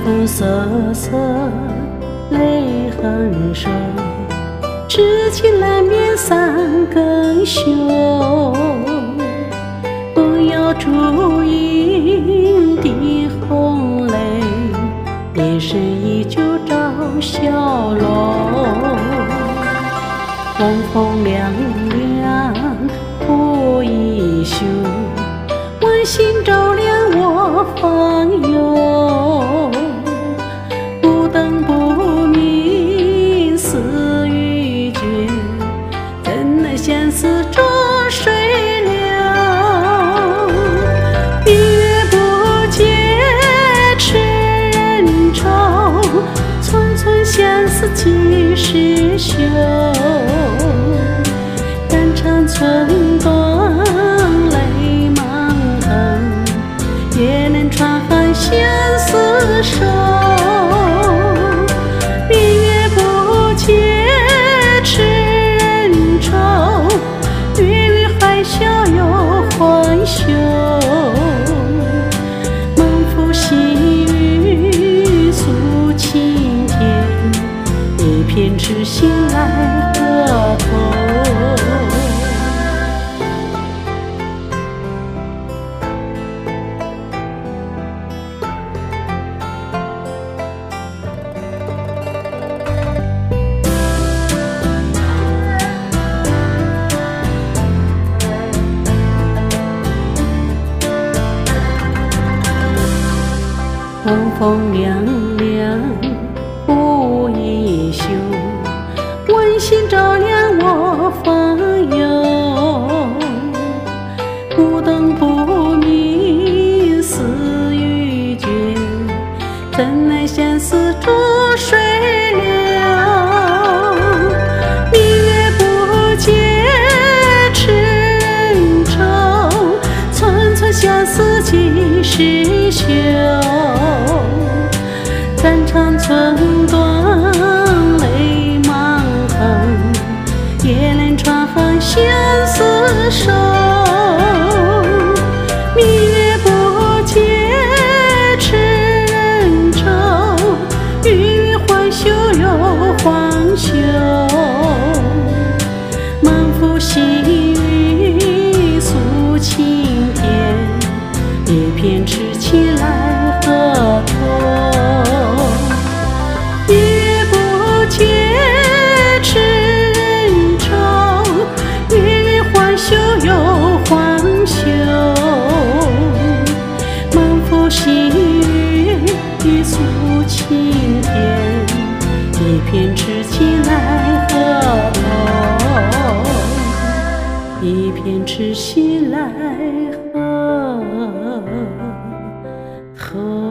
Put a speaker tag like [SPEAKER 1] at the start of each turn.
[SPEAKER 1] 风瑟瑟，泪痕深，知情难免三更休。不要烛影滴红泪，别身依旧照小楼。晚风凉凉不衣袖，温馨照亮我方游。不等不明思与觉，怎能相思浊水流？明月不解痴人愁，寸寸相思几时休？肝肠寸断泪满痕，也能传寒相思手。明月不解痴人愁，月月还逍有还休。满腹细雨诉青天，一片痴心来何头？晚风凉凉不衣袖，温馨照亮我方游。不等不明思与觉，怎能相思浊水流？明月不解痴人愁，寸寸相思几时休？肝肠寸断泪满痕，也能传寒相思手。明月不解痴人愁，月月还逍有还休。满腹细雨诉青天，一片痴情来何头？细雨诉青天，一片痴情来何头？一片痴心来何头？